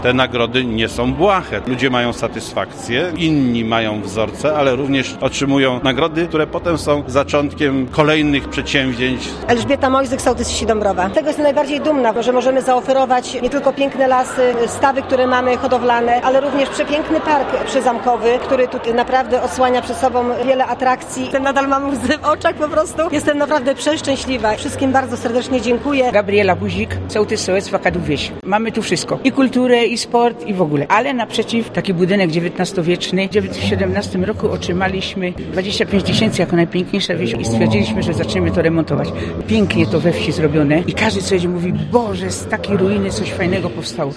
Te nagrody nie są błahe. Ludzie mają satysfakcję, inni mają wzorce, ale również otrzymują nagrody, które potem są zaczątkiem kolejnych przedsięwzięć. Elżbieta Mojzyk, sołtys wsi Dąbrowa. Z tego jestem najbardziej dumna, że możemy zaoferować nie tylko piękne lasy, stawy, które mamy hodowlane, ale również przepiękny park przyzamkowy, który tu naprawdę odsłania przed sobą wiele atrakcji. Nadal mam łzy w oczach po prostu. Jestem naprawdę przeszczęśliwa. Wszystkim bardzo serdecznie dziękuję. Gabriela Buzik, sołtys sołectwa Kadłub-Wieś. Mamy tu wszystko. I kulturę, i sport, i w ogóle. Ale naprzeciw taki budynek XIX-wieczny. W 2017 roku otrzymaliśmy 25 000 jako najpiękniejsza wieś i stwierdziliśmy, że zaczniemy to remontować. Pięknie to we wsi zrobione i każdy co jedzie mówi, Boże, z takiej ruiny coś fajnego powstało.